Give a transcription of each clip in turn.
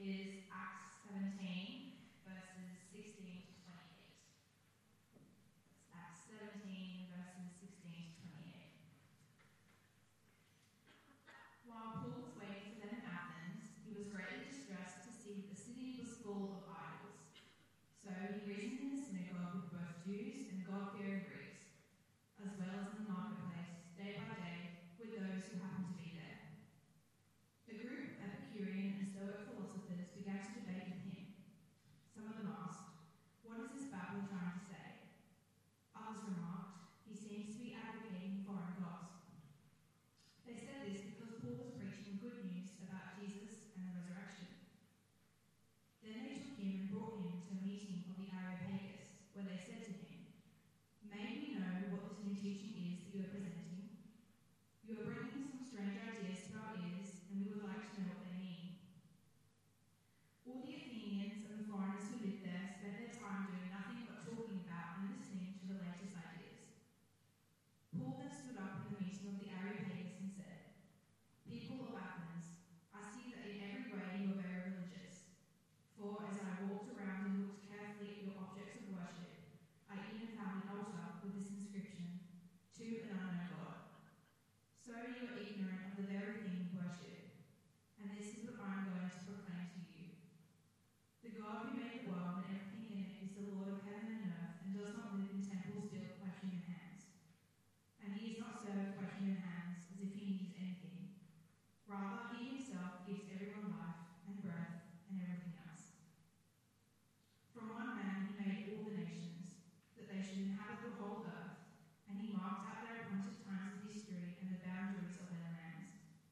is Acts 17, verses 16 to 28. It's Acts 17, verses 16 to 28. While Paul was waiting for them in Athens, he was greatly distressed to see that the city was full of idols. So he reasoned in the synagogue with both Jews and God-fearing Greeks, as well as in the marketplace, day by day, with those who happened to be there. The group of Epicurean and Stoic philosophers began to debate with him. Some of them asked, "What is this babble trying to say?" Others remarked, "He seems to be advocating foreign gods." They said this because Paul was preaching good news about Jesus and the resurrection. Then they took him and brought him to a meeting of the Areopagus, where they said to him, "May we know what this new teaching is that you are presenting? You are bringing some strange ideas to our ears, and we would like to know what they mean." All the Athenians and the foreigners who lived there spent their time doing nothing but talking about and listening to the latest ideas. Paul then stood up in the meeting of the Areopagus and said, "People of Athens, I see that in every way you are very religious. For as I walked around and looked carefully at your objects of worship, I even found an altar with this inscription, 'To an unknown God.' So you are ignorant of the very thing you worship, and this is what I am going to proclaim to you. The God who made the world and everything in it is the Lord of heaven and earth, and does not live in temples built by human hands. And he is not served by human hands as if he needs anything. Rather, he himself gives everyone life and breath and everything else. From one man he made all the nations, that they should inhabit the whole earth, and he marked out their appointed times of history and the boundaries of their lands.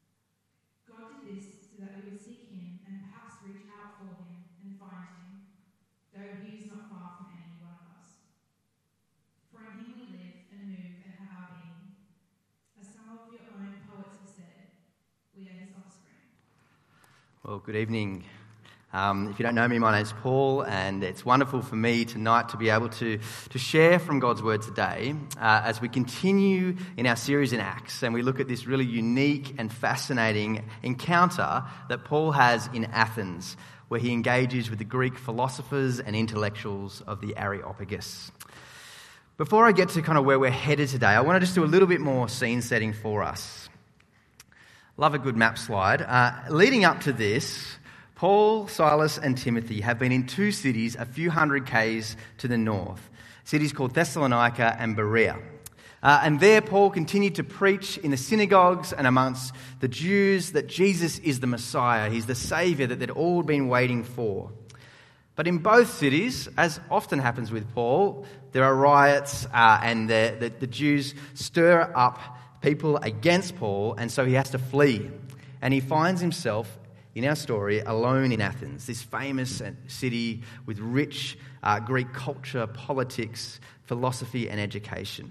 God did this so that we would seek him and perhaps reach out for him and find him, though he is not far from any one of us. For in him we live and move and have our being. As some of your own poets have said, we are his offspring." Well, good evening. If you don't know me, my name's Paul, and it's wonderful for me tonight to be able to share from God's Word today as we continue in our series in Acts, and we look at this really unique and fascinating encounter that Paul has in Athens, where he engages with the Greek philosophers and intellectuals of the Areopagus. Before I get to kind of where we're headed today, I want to just do a little bit more scene setting for us. Love a good map slide. Leading up to this, Paul, Silas and Timothy have been in two cities a few hundred k's to the north, cities called Thessalonica and Berea. And there Paul continued to preach in the synagogues and amongst the Jews that Jesus is the Messiah, he's the Saviour that they'd all been waiting for. But in both cities, as often happens with Paul, there are riots and the Jews stir up people against Paul, and so he has to flee. And he finds himself, in our story, alone in Athens, this famous city with rich Greek culture, politics, philosophy and education.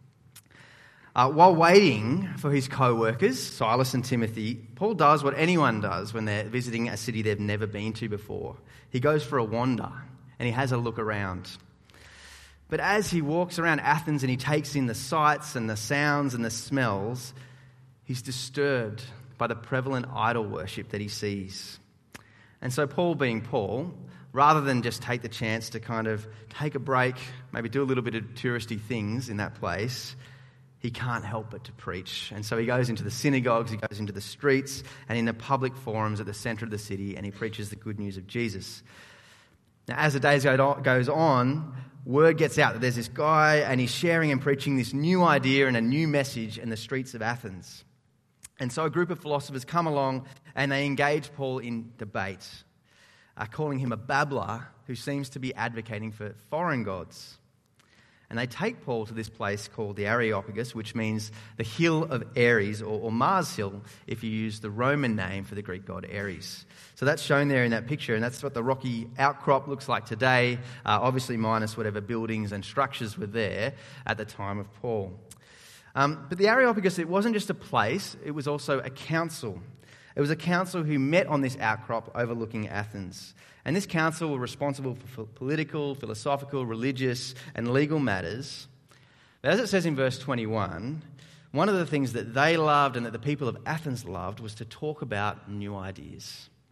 While waiting for his co-workers, Silas and Timothy, Paul does what anyone does when they're visiting a city they've never been to before. He goes for a wander and he has a look around. But as he walks around Athens and he takes in the sights and the sounds and the smells, he's disturbed by the prevalent idol worship that he sees. And so Paul, being Paul, rather than just take the chance to kind of take a break, maybe do a little bit of touristy things in that place, he can't help but to preach. And so he goes into the synagogues, he goes into the streets, and in the public forums at the centre of the city, and he preaches the good news of Jesus. Now, as the days goes on, word gets out that there's this guy, and he's sharing and preaching this new idea and a new message in the streets of Athens. And so a group of philosophers come along, and they engage Paul in debate, calling him a babbler who seems to be advocating for foreign gods. And they take Paul to this place called the Areopagus, which means the hill of Ares, or Mars Hill, if you use the Roman name for the Greek god Ares. So that's shown there in that picture, and that's what the rocky outcrop looks like today, obviously minus whatever buildings and structures were there at the time of Paul. But the Areopagus, it wasn't just a place, it was also a council. It was a council who met on this outcrop overlooking Athens. And this council were responsible for political, philosophical, religious, and legal matters. But as it says in verse 21, one of the things that they loved and that the people of Athens loved was to talk about new ideas.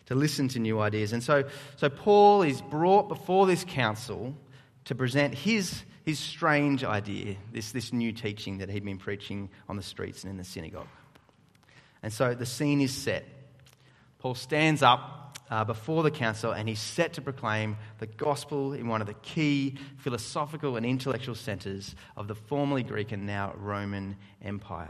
to listen to new ideas. And so Paul is brought before this council to present his strange idea, this new teaching that he'd been preaching on the streets and in the synagogue. And so the scene is set. Paul stands up before the council and he's set to proclaim the gospel in one of the key philosophical and intellectual centres of the formerly Greek and now Roman Empire.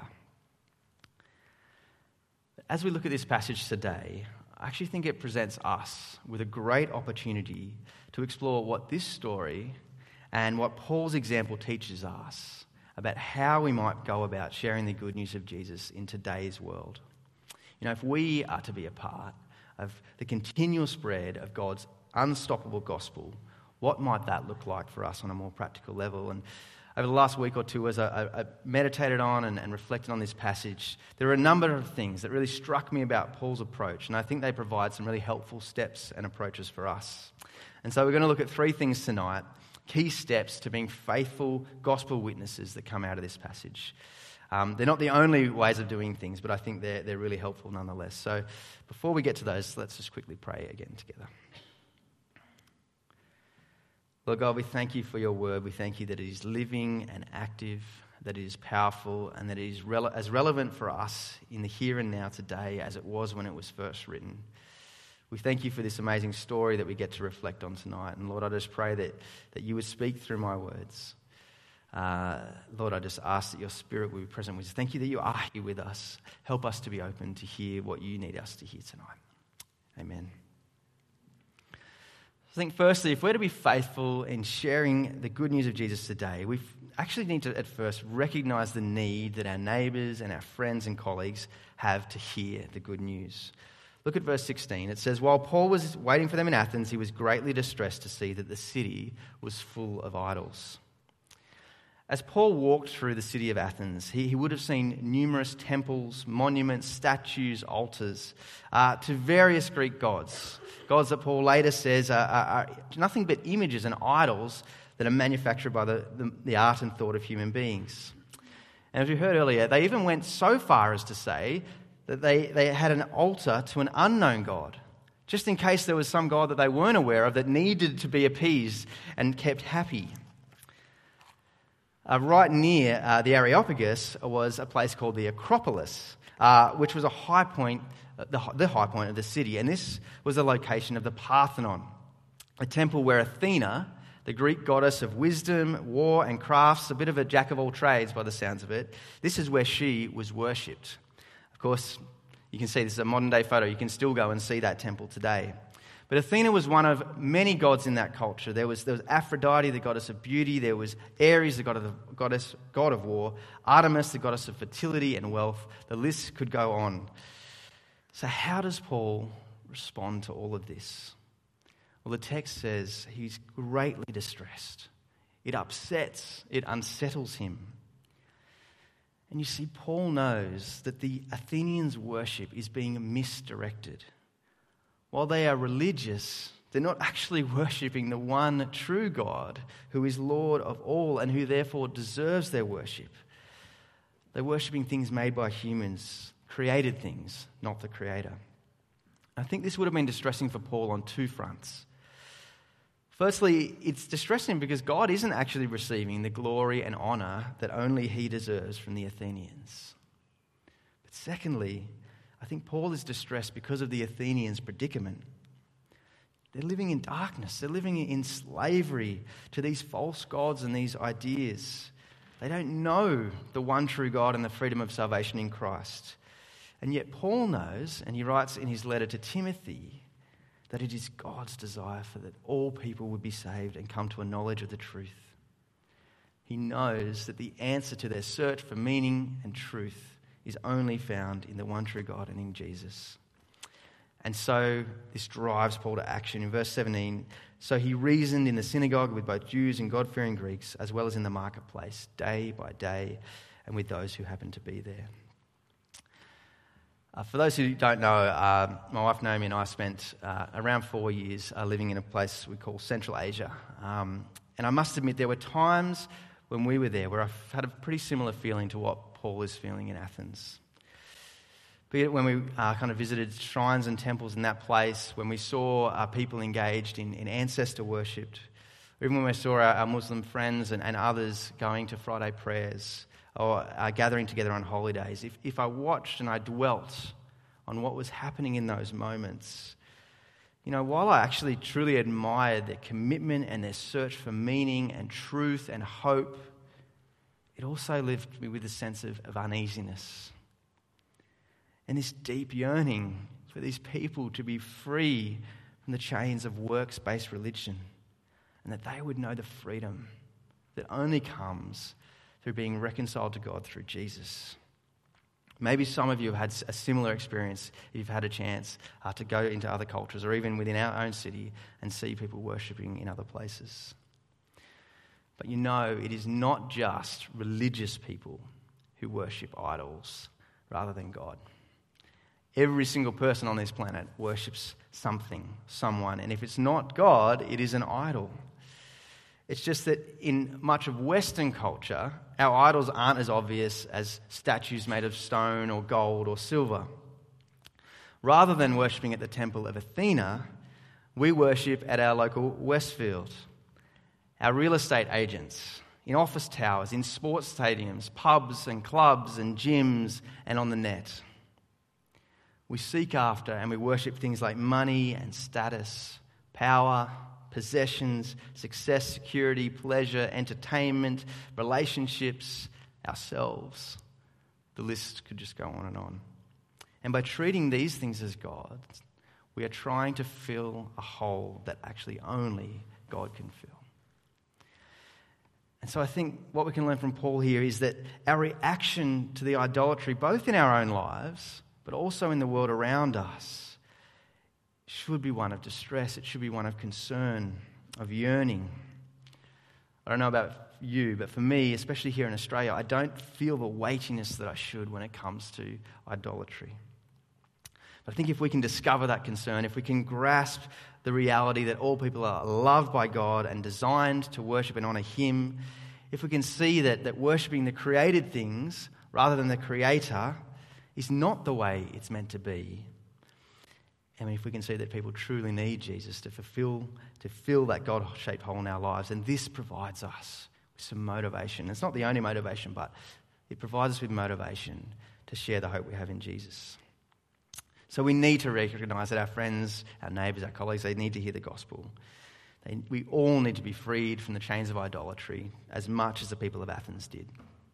As we look at this passage today, I actually think it presents us with a great opportunity to explore what this story and what Paul's example teaches us about how we might go about sharing the good news of Jesus in today's world. You know, if we are to be a part of the continual spread of God's unstoppable gospel, what might that look like for us on a more practical level? And over the last week or two, as I meditated on and reflected on this passage, there are a number of things that really struck me about Paul's approach, and I think they provide some really helpful steps and approaches for us. And so we're going to look at three things tonight, key steps to being faithful gospel witnesses that come out of this passage. They're not the only ways of doing things, but I think they're really helpful nonetheless. So before we get to those, let's just quickly pray again together. Lord God, we thank you for your word. We thank you that it is living and active, that it is powerful, and that it is as relevant for us in the here and now today as it was when it was first written. We thank you for this amazing story that we get to reflect on tonight. And Lord, I just pray that you would speak through my words. Lord, I just ask that your Spirit will be present with us. Thank you that you are here with us. Help us to be open to hear what you need us to hear tonight. Amen. I think firstly, if we're to be faithful in sharing the good news of Jesus today, we actually need to at first recognise the need that our neighbours and our friends and colleagues have to hear the good news. Look at verse 16. It says, while Paul was waiting for them in Athens, he was greatly distressed to see that the city was full of idols. As Paul walked through the city of Athens, he would have seen numerous temples, monuments, statues, altars to various Greek gods. Gods that Paul later says are nothing but images and idols that are manufactured by the art and thought of human beings. And as we heard earlier, they even went so far as to say that they had an altar to an unknown god, just in case there was some god that they weren't aware of that needed to be appeased and kept happy. Right near the Areopagus was a place called the Acropolis, which was a high point, the high point of the city. And this was the location of the Parthenon, a temple where Athena, the Greek goddess of wisdom, war and crafts, a bit of a jack of all trades by the sounds of it, this is where she was worshipped. Of course, you can see this is a modern day photo. You can still go and see that temple today. But Athena was one of many gods in that culture. There was Aphrodite, the goddess of beauty. There was Ares, the god of war. Artemis, the goddess of fertility and wealth. The list could go on. So how does Paul respond to all of this? Well, the text says he's greatly distressed. It upsets, it unsettles him. And you see, Paul knows that the Athenians' worship is being misdirected. While they are religious, they're not actually worshipping the one true God who is Lord of all and who therefore deserves their worship. They're worshipping things made by humans, created things, not the Creator. I think this would have been distressing for Paul on two fronts. Firstly, it's distressing because God isn't actually receiving the glory and honour that only he deserves from the Athenians. But secondly, I think Paul is distressed because of the Athenians' predicament. They're living in darkness. They're living in slavery to these false gods and these ideas. They don't know the one true God and the freedom of salvation in Christ. And yet Paul knows, and he writes in his letter to Timothy, that it is God's desire for that all people would be saved and come to a knowledge of the truth. He knows that the answer to their search for meaning and truth is only found in the one true God and in Jesus. And so this drives Paul to action. In verse 17, so he reasoned in the synagogue with both Jews and God-fearing Greeks, as well as in the marketplace, day by day, and with those who happened to be there. For those who don't know, my wife Naomi and I spent around 4 years living in a place we call Central Asia. And I must admit there were times when we were there where I had a pretty similar feeling to what Paul is feeling in Athens. Be it when we kind of visited shrines and temples in that place, when we saw people engaged in ancestor worship, or even when we saw our Muslim friends and others going to Friday prayers or gathering together on holy days. If I watched and I dwelt on what was happening in those moments, while I actually truly admired their commitment and their search for meaning and truth and hope, it also left me with a sense of uneasiness and this deep yearning for these people to be free from the chains of works-based religion, and that they would know the freedom that only comes through being reconciled to God through Jesus. Maybe some of you have had a similar experience if you've had a chance to go into other cultures or even within our own city and see people worshipping in other places. But it is not just religious people who worship idols rather than God. Every single person on this planet worships something, someone, and if it's not God, it is an idol. It's just that in much of Western culture, our idols aren't as obvious as statues made of stone or gold or silver. Rather than worshipping at the temple of Athena, we worship at our local Westfield, our real estate agents, in office towers, in sports stadiums, pubs and clubs and gyms, and on the net. We seek after and we worship things like money and status, power, possessions, success, security, pleasure, entertainment, relationships, ourselves. The list could just go on and on. And by treating these things as God, we are trying to fill a hole that actually only God can fill. And so I think what we can learn from Paul here is that our reaction to the idolatry, both in our own lives, but also in the world around us, should be one of distress. It should be one of concern, of yearning. I don't know about you, but for me, especially here in Australia, I don't feel the weightiness that I should when it comes to idolatry. But I think if we can discover that concern, if we can grasp the reality that all people are loved by God and designed to worship and honour Him, if we can see that worshipping the created things rather than the Creator is not the way it's meant to be, and if we can see that people truly need Jesus to fill that God-shaped hole in our lives, and this provides us with some motivation. It's not the only motivation, but it provides us with motivation to share the hope we have in Jesus. So we need to recognise that our friends, our neighbours, our colleagues, they need to hear the gospel. We all need to be freed from the chains of idolatry as much as the people of Athens did.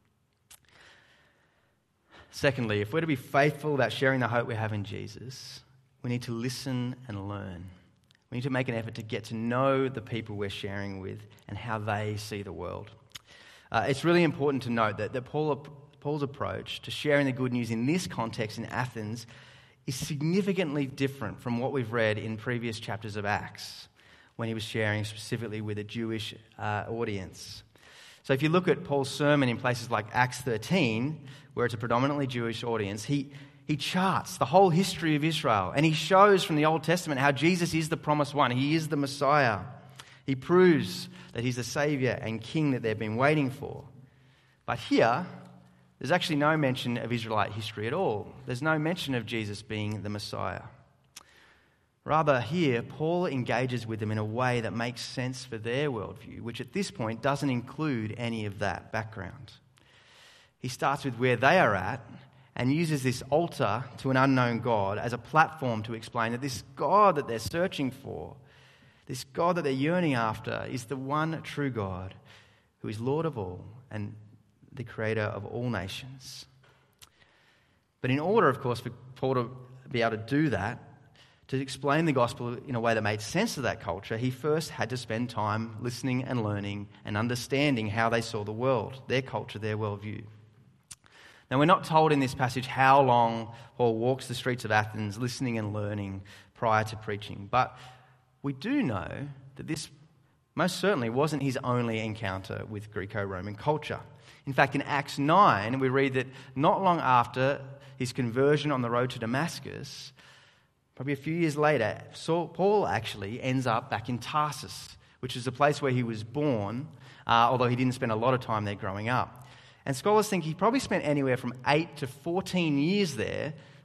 Secondly, if we're to be faithful about sharing the hope we have in Jesus, we need to listen and learn. We need to make an effort to get to know the people we're sharing with and how they see the world. It's really important to note that Paul's approach to sharing the good news in this context in Athens is significantly different from what we've read in previous chapters of Acts, when he was sharing specifically with a Jewish audience. So if you look at Paul's sermon in places like Acts 13, where it's a predominantly Jewish audience, he charts the whole history of Israel, and he shows from the Old Testament how Jesus is the promised one. He is the Messiah. He proves that he's the Saviour and King that they've been waiting for. But here, there's actually no mention of Israelite history at all. There's no mention of Jesus being the Messiah. Rather, here, Paul engages with them in a way that makes sense for their worldview, which at this point doesn't include any of that background. He starts with where they are at and uses this altar to an unknown God as a platform to explain that this God that they're searching for, this God that they're yearning after, is the one true God who is Lord of all and the creator of all nations. But in order, of course, for Paul to be able to do that, to explain the gospel in a way that made sense of that culture, he first had to spend time listening and learning and understanding how they saw the world, their culture, their worldview. Now, we're not told in this passage how long Paul walks the streets of Athens listening and learning prior to preaching, but we do know that this most certainly wasn't his only encounter with Greco-Roman culture. In fact, in Acts 9, we read that not long after his conversion on the road to Damascus, probably a few years later, Paul actually ends up back in Tarsus, which is the place where he was born, although he didn't spend a lot of time there growing up. And scholars think he probably spent anywhere from 8 to 14 years there,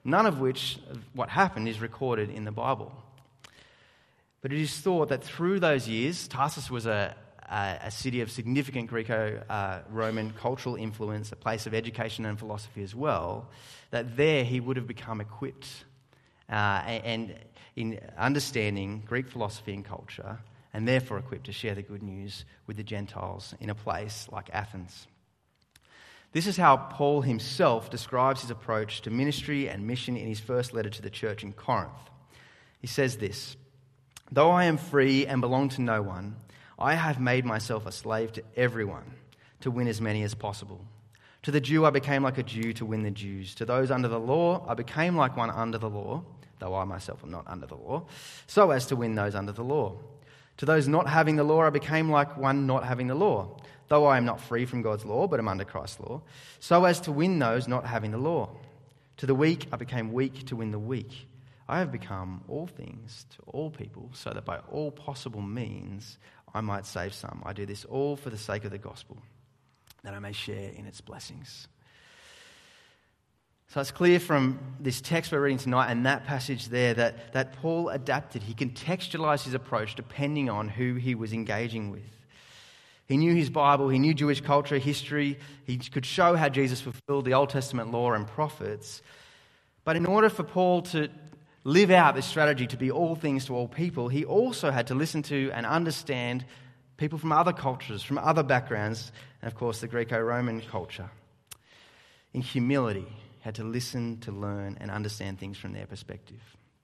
none of which, what happened, is recorded in the Bible. But it is thought that through those years, Tarsus was a city of significant Greco-Roman cultural influence, a place of education and philosophy as well, that there he would have become equipped and in understanding Greek philosophy and culture, and therefore equipped to share the good news with the Gentiles in a place like Athens. This is how Paul himself describes his approach to ministry and mission in his first letter to the church in Corinth. He says this, "Though I am free and belong to no one, I have made myself a slave to everyone to win as many as possible. To the Jew I became like a Jew to win the Jews. To those under the law I became like one under the law, though I myself am not under the law, so as to win those under the law. To those not having the law I became like one not having the law, though I am not free from God's law but am under Christ's law, so as to win those not having the law. To the weak I became weak to win the weak. I have become all things to all people, so that by all possible means I might save some. I do this all for the sake of the gospel, that I may share in its blessings." So it's clear from this text we're reading tonight and that passage there that Paul adapted. He contextualized his approach depending on who he was engaging with. He knew his Bible, he knew Jewish culture, history. He could show how Jesus fulfilled the Old Testament law and prophets. But in order for Paul to live out this strategy to be all things to all people, he also had to listen to and understand people from other cultures, from other backgrounds, and of course the Greco-Roman culture. In humility, he had to listen, to learn, and understand things from their perspective.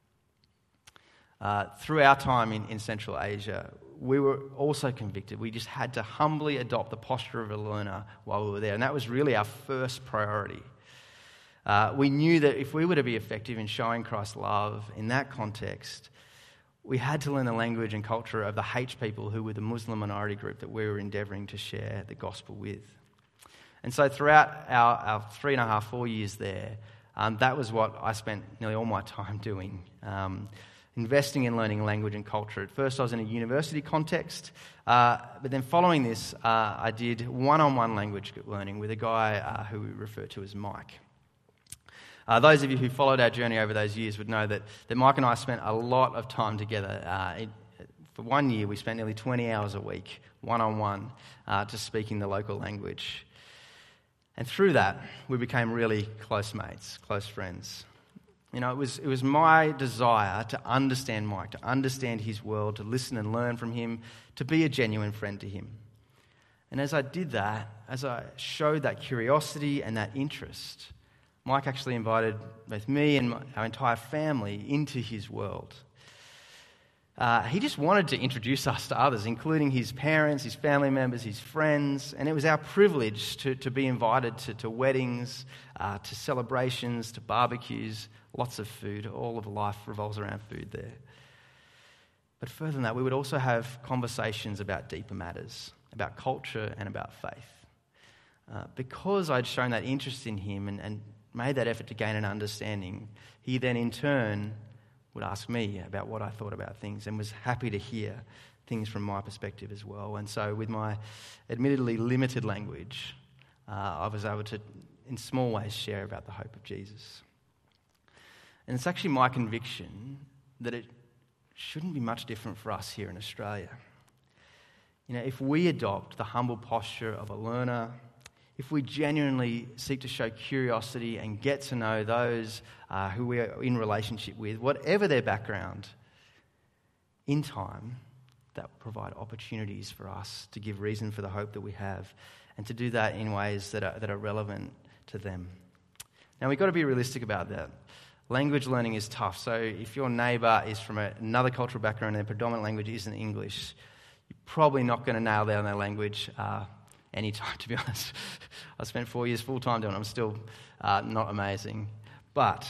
Through our time in Central Asia, we were also convicted. We just had to humbly adopt the posture of a learner while we were there, and that was really our first priority. We knew that if we were to be effective in showing Christ's love in that context, we had to learn the language and culture of the H people who were the Muslim minority group that we were endeavouring to share the gospel with. And so throughout our 3.5, 4 years there, that was what I spent nearly all my time doing, investing in learning language and culture. At first I was in a university context, but then following this, I did one-on-one language learning with a guy who we refer to as Mike. Those of you who followed our journey over those years would know that Mike and I spent a lot of time together. For 1 year, we spent nearly 20 hours a week, one-on-one, just speaking the local language. And through that, we became really close mates, close friends. You know, it was my desire to understand Mike, to understand his world, to listen and learn from him, to be a genuine friend to him. And as I did that, as I showed that curiosity and that interest, Mike actually invited both me and our entire family into his world. He just wanted to introduce us to others, including his parents, his family members, his friends, and it was our privilege to be invited to weddings, to celebrations, to barbecues, lots of food. All of life revolves around food there. But further than that, we would also have conversations about deeper matters, about culture and about faith. Because I'd shown that interest in him and made that effort to gain an understanding, he then in turn would ask me about what I thought about things and was happy to hear things from my perspective as well. And so with my admittedly limited language, I was able to, in small ways, share about the hope of Jesus. And it's actually my conviction that it shouldn't be much different for us here in Australia. You know, if we adopt the humble posture of a learner, if we genuinely seek to show curiosity and get to know those who we are in relationship with, whatever their background, in time, that will provide opportunities for us to give reason for the hope that we have and to do that in ways that are relevant to them. Now, we've got to be realistic about that. Language learning is tough, so if your neighbour is from another cultural background and their predominant language isn't English, you're probably not going to nail down their language anytime, to be honest. I spent 4 years full-time doing it. I'm still not amazing. But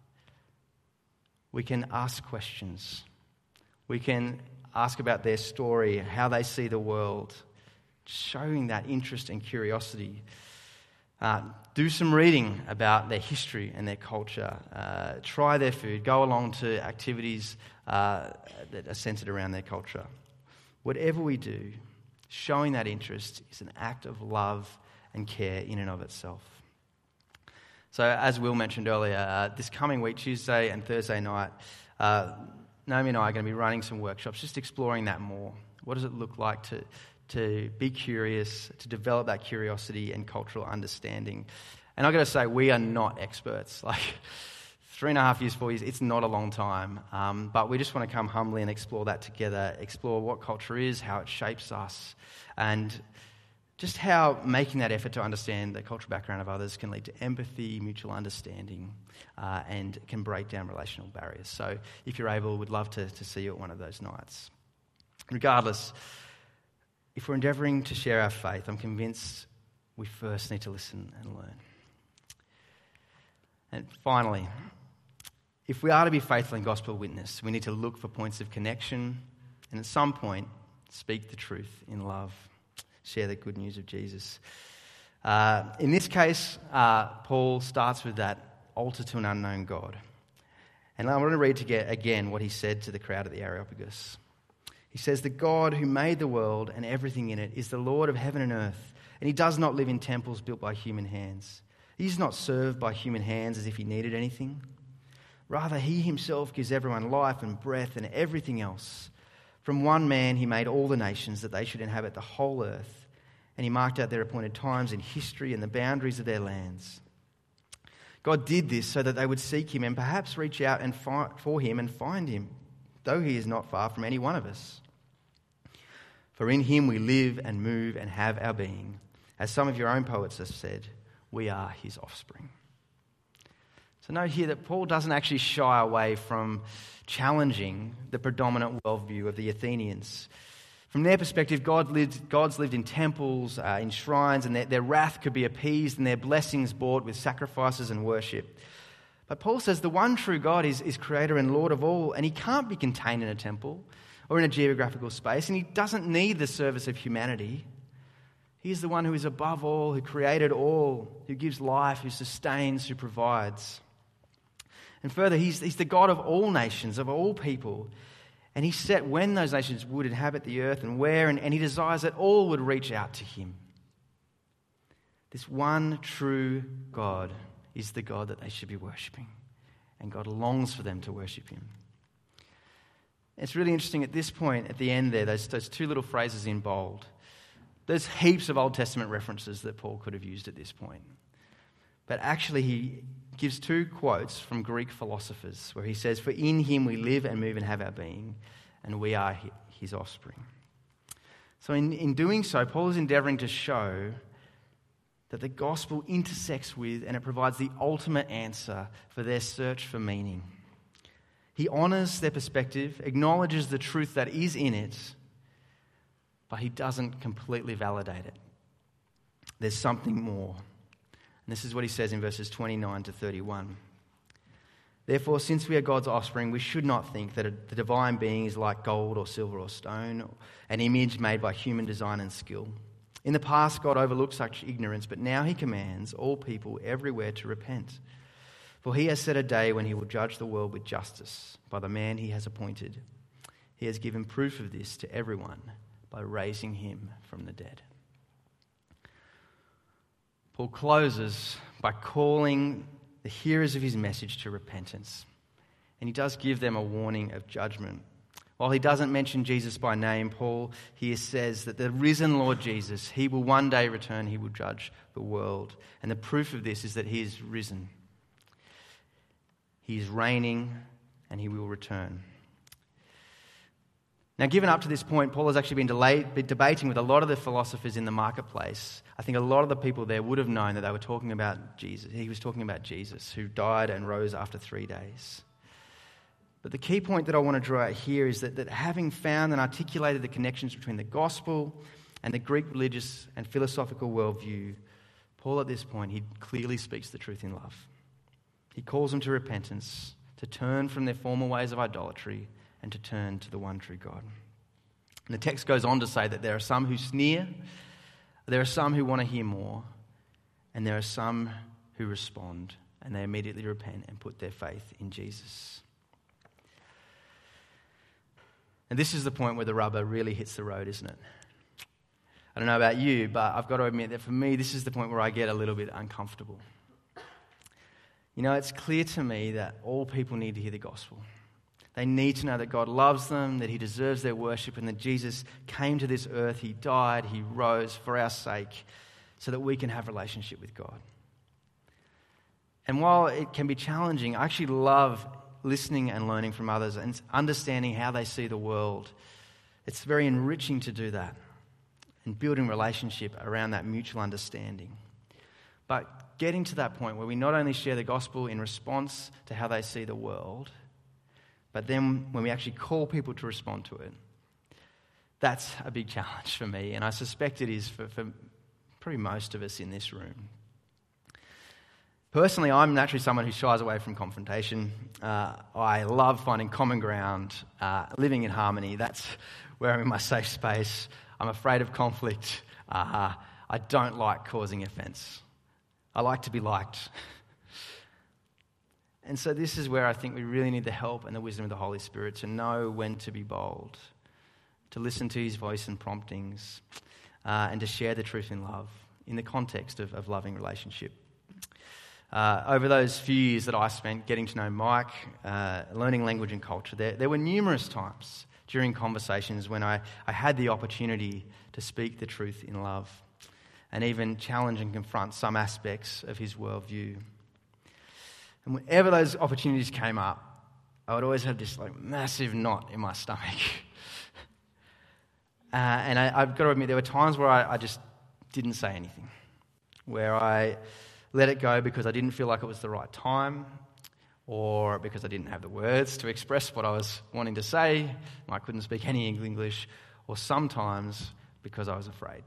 we can ask questions. We can ask about their story, how they see the world, showing that interest and curiosity. Do some reading about their history and their culture. Try their food. Go along to activities that are centered around their culture. Whatever we do, showing that interest is an act of love and care in and of itself. So as Will mentioned earlier, this coming week, Tuesday and Thursday night, Naomi and I are going to be running some workshops, just exploring that more. What does it look like to be curious, to develop that curiosity and cultural understanding? And I've got to say, we are not experts. 3.5 years, 4 years, it's not a long time. But we just want to come humbly and explore that together, explore what culture is, how it shapes us, and just how making that effort to understand the cultural background of others can lead to empathy, mutual understanding, and can break down relational barriers. So if you're able, we'd love to see you at one of those nights. Regardless, if we're endeavouring to share our faith, I'm convinced we first need to listen and learn. And finally, if we are to be faithful in gospel witness, we need to look for points of connection and at some point speak the truth in love. Share the good news of Jesus. In this case, Paul starts with that altar to an unknown God. And I want to read again what he said to the crowd at the Areopagus. He says, "The God who made the world and everything in it is the Lord of heaven and earth, and he does not live in temples built by human hands. He is not served by human hands as if he needed anything. Rather, he himself gives everyone life and breath and everything else. From one man he made all the nations that they should inhabit the whole earth, and he marked out their appointed times in history and the boundaries of their lands. God did this so that they would seek him and perhaps reach out and for him and find him, though he is not far from any one of us. For in him we live and move and have our being. As some of your own poets have said, we are his offspring." So note here that Paul doesn't actually shy away from challenging the predominant worldview of the Athenians. From their perspective, God's lived in temples, in shrines, and their wrath could be appeased and their blessings bought with sacrifices and worship. But Paul says the one true God is creator and Lord of all, and he can't be contained in a temple or in a geographical space, and he doesn't need the service of humanity. He is the one who is above all, who created all, who gives life, who sustains, who provides. And further, he's the God of all nations, of all people. And he set when those nations would inhabit the earth and where, and he desires that all would reach out to him. This one true God is the God that they should be worshipping. And God longs for them to worship him. It's really interesting at this point, at the end there, those two little phrases in bold. There's heaps of Old Testament references that Paul could have used at this point. But actually he gives two quotes from Greek philosophers where he says, "For in him we live and move and have our being, and we are his offspring." So in doing so, Paul is endeavouring to show that the gospel intersects with and it provides the ultimate answer for their search for meaning. He honours their perspective, acknowledges the truth that is in it, but he doesn't completely validate it. There's something more. And this is what he says in verses 29 to 31. "Therefore, since we are God's offspring, we should not think that the divine being is like gold or silver or stone, an image made by human design and skill. In the past, God overlooked such ignorance, but now he commands all people everywhere to repent. For he has set a day when he will judge the world with justice by the man he has appointed. He has given proof of this to everyone by raising him from the dead." Paul closes by calling the hearers of his message to repentance. And he does give them a warning of judgment. While he doesn't mention Jesus by name, Paul here says that the risen Lord Jesus, he will one day return, he will judge the world. And the proof of this is that he is risen. He is reigning and he will return. Now, given up to this point, Paul has actually been debating with a lot of the philosophers in the marketplace. I think a lot of the people there would have known that they were talking about Jesus. He was talking about Jesus, who died and rose after 3 days. But the key point that I want to draw out here is that having found and articulated the connections between the gospel and the Greek religious and philosophical worldview, Paul at this point, he clearly speaks the truth in love. He calls them to repentance, to turn from their former ways of idolatry, and to turn to the one true God. And the text goes on to say that there are some who sneer, there are some who want to hear more, and there are some who respond, and they immediately repent and put their faith in Jesus. And this is the point where the rubber really hits the road, isn't it? I don't know about you, but I've got to admit that for me, this is the point where I get a little bit uncomfortable. It's clear to me that all people need to hear the gospel. They need to know that God loves them, that he deserves their worship, and that Jesus came to this earth, he died, he rose for our sake so that we can have a relationship with God. And while it can be challenging, I actually love listening and learning from others and understanding how they see the world. It's very enriching to do that and building relationship around that mutual understanding. But getting to that point where we not only share the gospel in response to how they see the world, but then when we actually call people to respond to it, that's a big challenge for me, and I suspect it is for probably most of us in this room. Personally, I'm naturally someone who shies away from confrontation. I love finding common ground, living in harmony. That's where I'm in my safe space. I'm afraid of conflict. I don't like causing offence. I like to be liked. And so this is where I think we really need the help and the wisdom of the Holy Spirit to know when to be bold, to listen to his voice and promptings, and to share the truth in love in the context of loving relationship. Over those few years that I spent getting to know Mike, learning language and culture, there were numerous times during conversations when I had the opportunity to speak the truth in love and even challenge and confront some aspects of his worldview. And whenever those opportunities came up, I would always have this massive knot in my stomach. And I've got to admit, there were times where I just didn't say anything, where I let it go because I didn't feel like it was the right time, or because I didn't have the words to express what I was wanting to say. I couldn't speak any English, or sometimes because I was afraid.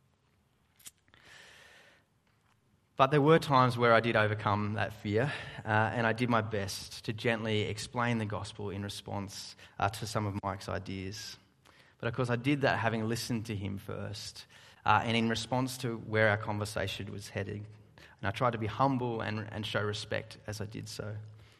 But there were times where I did overcome that fear, and I did my best to gently explain the gospel in response to some of Mike's ideas. But of course I did that having listened to him first, and in response to where our conversation was heading. And I tried to be humble and show respect as I did so.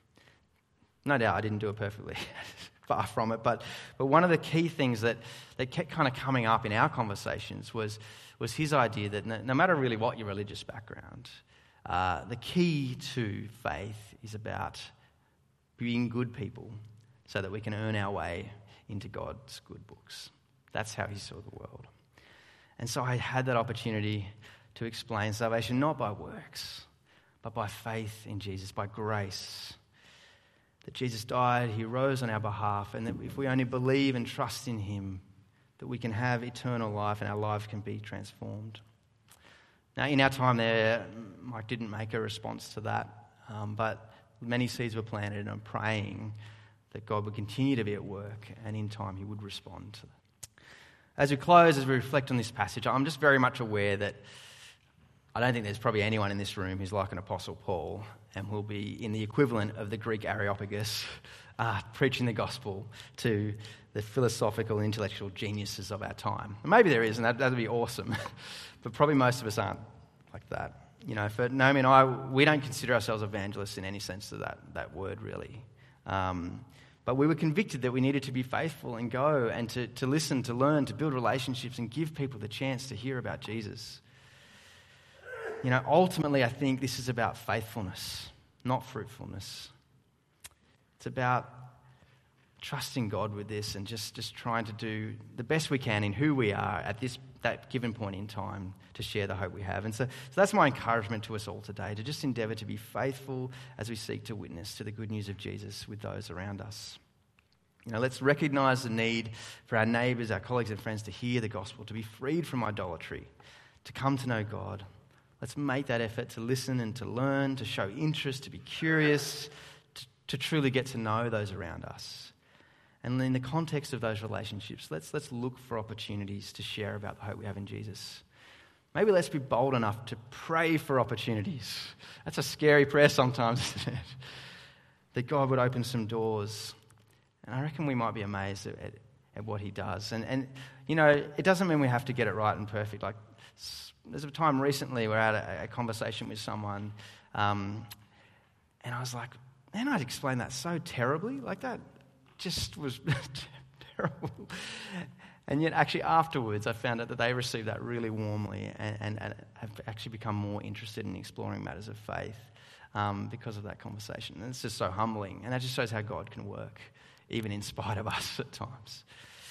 No doubt I didn't do it perfectly, far from it, but one of the key things that kept kind of coming up in our conversations was his idea that no matter really what your religious background, the key to faith is about being good people so that we can earn our way into God's good books. That's how he saw the world. And so I had that opportunity to explain salvation not by works, but by faith in Jesus, by grace. That Jesus died, he rose on our behalf, and that if we only believe and trust in him, that we can have eternal life and our life can be transformed. Now, in our time there, Mike didn't make a response to that, but many seeds were planted, and I'm praying that God would continue to be at work, and in time he would respond to that. As we close, as we reflect on this passage, I'm just very much aware that I don't think there's probably anyone in this room who's like an Apostle Paul and will be in the equivalent of the Greek Areopagus, preaching the gospel to the philosophical, intellectual geniuses of our time. And maybe there is, and that'd be awesome. But probably most of us aren't like that. For Naomi and I, we don't consider ourselves evangelists in any sense of that word, really. But we were convicted that we needed to be faithful and go and to listen, to learn, to build relationships and give people the chance to hear about Jesus. Ultimately, I think this is about faithfulness, not fruitfulness. It's about trusting God with this and just trying to do the best we can in who we are at that given point in time to share the hope we have. And so that's my encouragement to us all today, to just endeavour to be faithful as we seek to witness to the good news of Jesus with those around us. Let's recognise the need for our neighbours, our colleagues and friends to hear the gospel, to be freed from idolatry, to come to know God. Let's make that effort to listen and to learn, to show interest, to be curious, to truly get to know those around us. And in the context of those relationships, let's look for opportunities to share about the hope we have in Jesus. Maybe let's be bold enough to pray for opportunities. That's a scary prayer sometimes, isn't it? That God would open some doors. And I reckon we might be amazed at what he does. And it doesn't mean we have to get it right and perfect. Like, there's a time recently where I had a conversation with someone, and I was like, man, I'd explained that so terribly. Like, that just was terrible. And yet actually afterwards I found out that they received that really warmly and have actually become more interested in exploring matters of faith because of that conversation. And it's just so humbling. And that just shows how God can work, even in spite of us at times.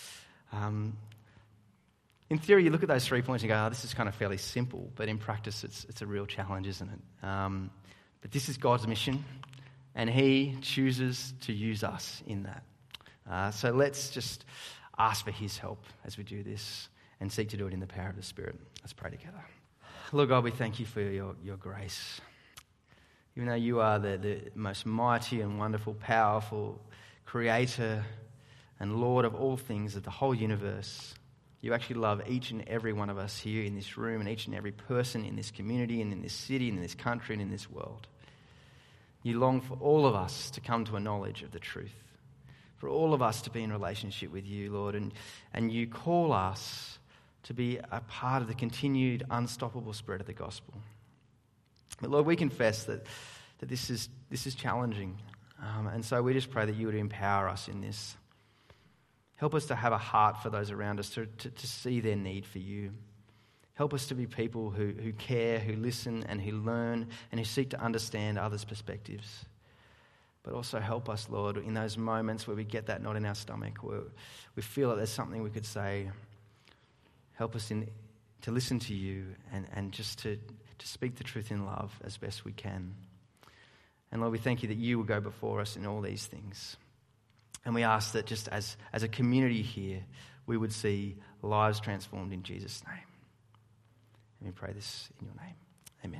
In theory, you look at those 3 points and go, oh, this is kind of fairly simple. But in practice, it's a real challenge, isn't it? But this is God's mission, and he chooses to use us in that. So let's just ask for his help as we do this and seek to do it in the power of the Spirit. Let's pray together. Lord God, we thank you for your grace. Even though you are the most mighty and wonderful, powerful creator and Lord of all things of the whole universe, you actually love each and every one of us here in this room and each and every person in this community and in this city and in this country and in this world. You long for all of us to come to a knowledge of the truth, for all of us to be in relationship with you, Lord, and you call us to be a part of the continued unstoppable spread of the gospel. But Lord, we confess that this is challenging, and so we just pray that you would empower us in this. Help us to have a heart for those around us, to see their need for you. Help us to be people who care, who listen and who learn and who seek to understand others' perspectives. But also help us, Lord, in those moments where we get that knot in our stomach, where we feel that there's something we could say. Help us to listen to you and just to speak the truth in love as best we can. And Lord, we thank you that you will go before us in all these things. And we ask that just as a community here, we would see lives transformed in Jesus' name. And we pray this in your name.